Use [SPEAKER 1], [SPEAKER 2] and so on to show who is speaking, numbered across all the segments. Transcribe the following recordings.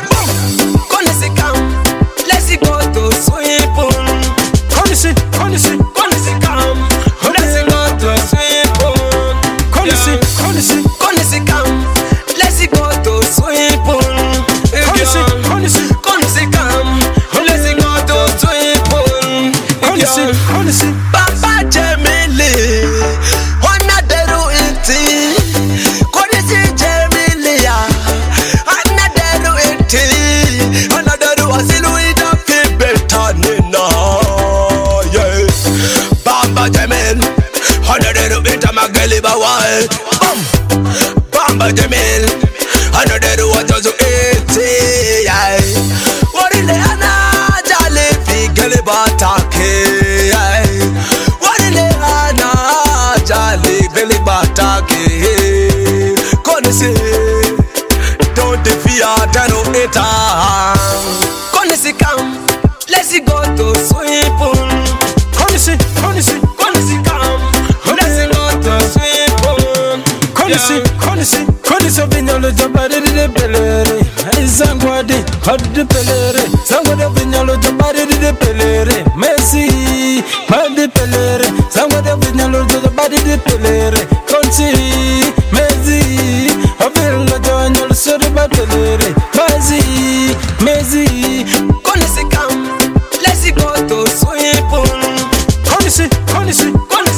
[SPEAKER 1] Connaissez quand, laissez go to swimming pool. Connaissez quand, laissez go to swimming pool. Connaissez quand, laissez go to swimming pool. Connaissez quand, laissez go to swimming pool. Papa Jemile, Honaderu iti. Connaissez Jemilia, Honaderu iti. Honaderu asiluida kibeta nina. Yeah, Bamba Jemil, Honaderu ita mageli bawai. Bamba Jemil, Honaderu watozo iti. Yeah, warile ana jale fi geli batake. Don't fear, tano eta. Connaissez quand, laissez go to swimming pool. Connaissez quand, laissez go to swimming pool. Connaissez vignolo jabari de pelere. Zangwadi hot de pelere. Zangwadi vignolo jabari de pelere. Messi hot de pelere. Zangwadi vignolo jabari de pelere. Conti Messi avelo giorno solo battere. Messi connaissez quand, laissez go to swimming pool. Connaissez quand, laissez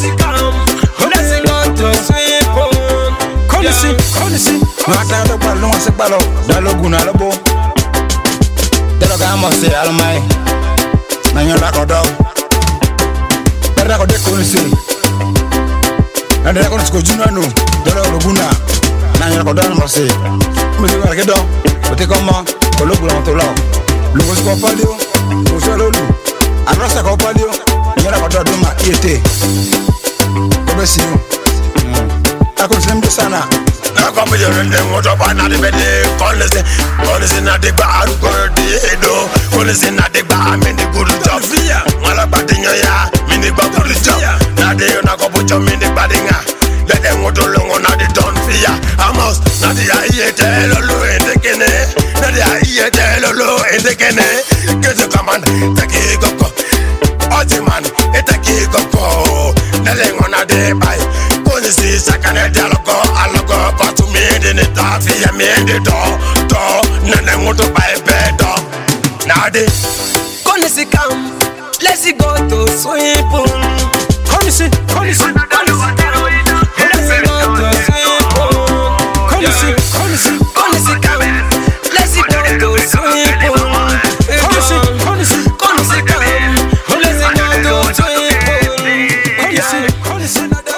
[SPEAKER 1] go to swimming pool. Connaissez
[SPEAKER 2] Mata do ballon se ballon dalo guna labo dalo gamo se almai nanyo la ko do dalo ko de connaissez na dalo ko juna no dalo guna nanyo ko do mo se mo se wa ke do o te como ko lo guna to lo go ko palio o se lo lu arasa ko palio ni la ko do ma yete ko be sinu ako sembe sana. Come here and then what up on the bed? Collins in the bar, Gordido. Collins in the bar, many good job. Malabatinga, mini babu job. Now they are not going to mini badinga. Let them go to long on the don fear. Amos, not the Ietelo in the Kene. Not the Ietelo in the Kene. Get the command, take it go. Otiman, it's a kiko. Letting on a day by. Connaissez sakane dialogo alogo kotu mende ne tafi ya mende do nane moto by bedo nade.
[SPEAKER 1] Connaissez quand, laissez go to swimming pool. Connaissez quand, laissez go to swimming pool. Connaissez quand, laissez go to swimming pool. Connaissez quand, laissez go to swimming pool.